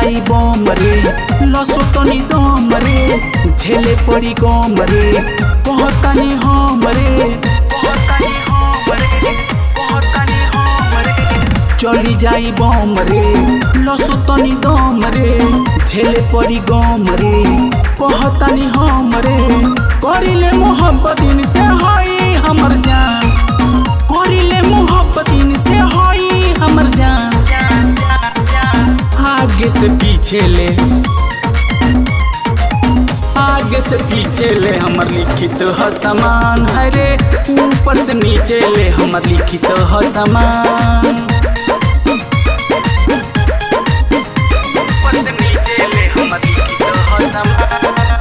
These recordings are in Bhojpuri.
जाई बम रे लसो तनी दम रे झेले पड़ी गम रे कहतानी हम रे चली जाई बम रे लसो तनी दम रे झेले पड़ी गम रे कहतानी हम रे करिले मोहब्बत से हई हमर जान करिले मोहब्बत से हई हमर जान आगे से पीछे ले आगे से पीछे ले हमर लिखित ह समान है रे ऊपर से नीचे ले हमर लिखित ह समान ऊपर से नीचे ले हमर लिखित ह समान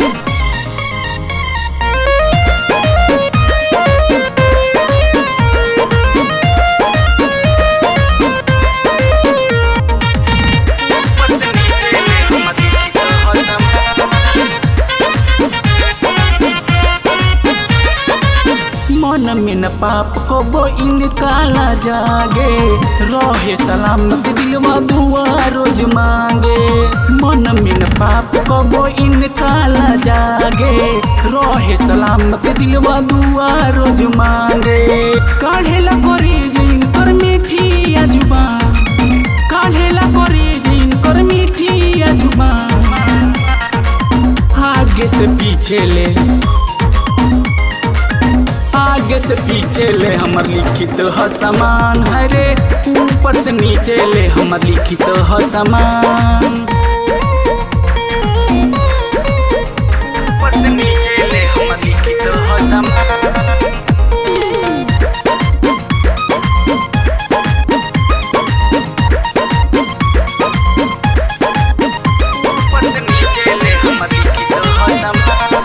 मन में न पाप को वो इनकाला जागे रहे सलामत दिलवा दुआ रोज मांगे मन में न पाप को वो इनकाला जागे रहे सलामत दिलवा दुआ रोज मांगे काढ़ेला करे जिन कर मीठी जुबान काढ़ेला करे जिन कर मीठी जुबान आगे से पीछे ले आगे से पीछे ले हमर लिखित ह समान है रे ऊपर से नीचे ले हमर लिखित ह समान ऊपर से नीचे ले हमर लिखित ह समान ऊपर से नीचे ले हमर लिखित ह समान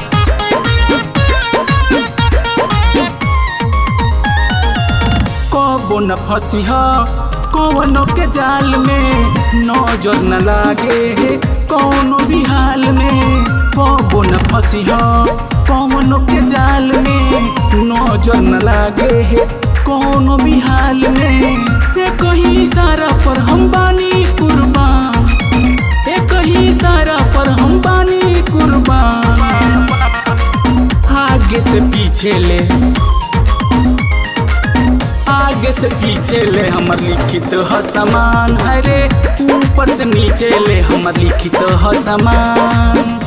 कबो न फंसी कौनो के जाल में नजर न लागे कौनो भी हाल में कबो न फंसी कौनो के जाल में नजर न लागे कौनो भी हाल में एक ही इशारा पर हम बानी कुर्बान एक ही इशारा पर हम बानी कुर्बान आगे से पीछे ले आगे से पीछे ले हमर लिखित ह समान है रे ऊपर से नीचे ले हमर लिखित ह समान